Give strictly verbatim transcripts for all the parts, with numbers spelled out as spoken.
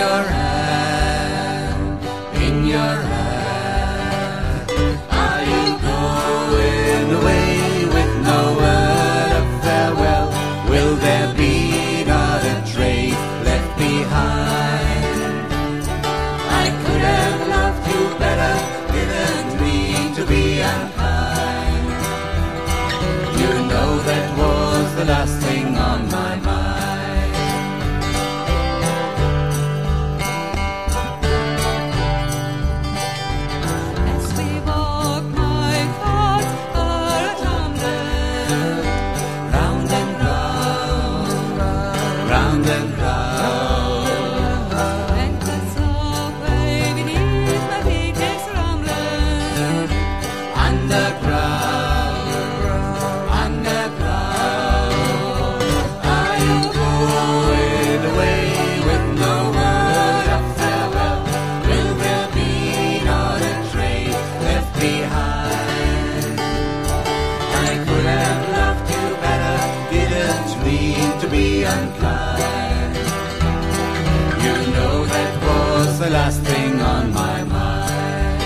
your hand, in your hand. Are you going away with no word of farewell? Will there be not a trace left behind? I could have loved you better, didn't mean to be unkind. You know that was the last thing on my mind. Round and round, and the soft wave beneath my feet is rumbling. Underground, underground. Are you going away with no word of farewell? Will there be not a trace left behind? I could have loved you better, didn't mean to be unkind. The last thing on my mind.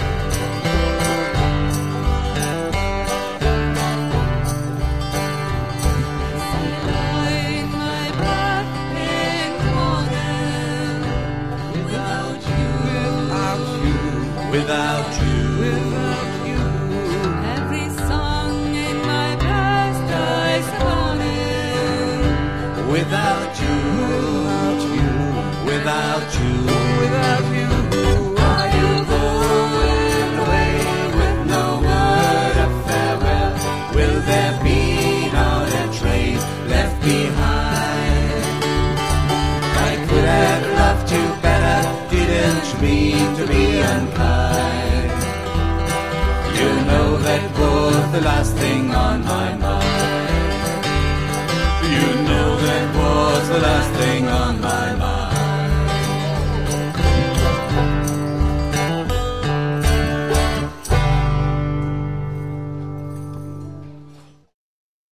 Like my breath in the morning, without you, without you, without you, without you. Every song in my breast dies morning, without you, without you, without you. Without you, are you going away with no word of farewell? Will there be not a trace left behind? I could have loved you better, didn't mean to be unkind. You know that was the last thing on my mind.